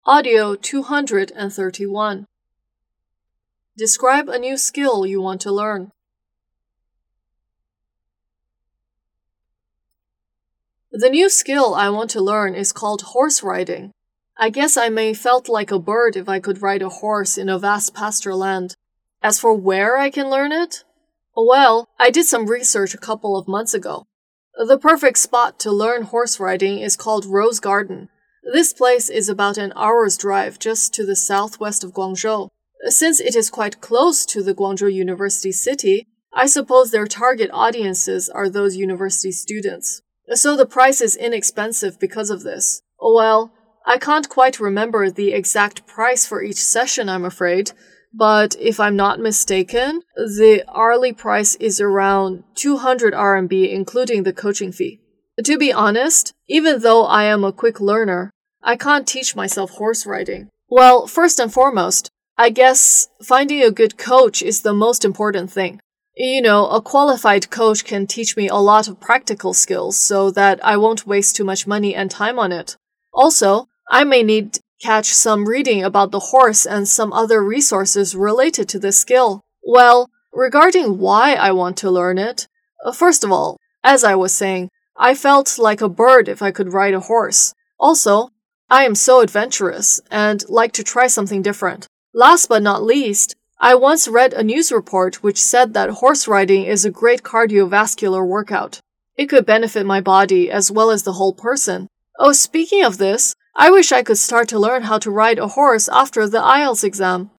Audio 231. Describe a new skill you want to learn. The new skill I want to learn is called horse riding. I guess I may felt like a bird if I could ride a horse in a vast pasture land. As for where I can learn it? Well, I did some research a couple of months ago. The perfect spot to learn horse riding is called Rose Garden. This place is about an hour's drive just to the southwest of Guangzhou. Since it is quite close to the Guangzhou University city, I suppose their target audiences are those university students. So the price is inexpensive because of this. Well, I can't quite remember the exact price for each session, I'm afraid, but if I'm not mistaken, the hourly price is around 200 RMB, including the coaching fee. To be honest, even though I am a quick learner, I can't teach myself horse riding. Well, first and foremost, I guess finding a good coach is the most important thing. A qualified coach can teach me a lot of practical skills so that I won't waste too much money and time on it. Also, I may need to catch some reading about the horse and some other resources related to this skill. Well, regarding why I want to learn it, first of all, as I was saying, I felt like a bird if I could ride a horse. Also, I am so adventurous and like to try something different. Last but not least, I once read a news report which said that horse riding is a great cardiovascular workout. It could benefit my body as well as the whole person. Oh, speaking of this, I wish I could start to learn how to ride a horse after the IELTS exam.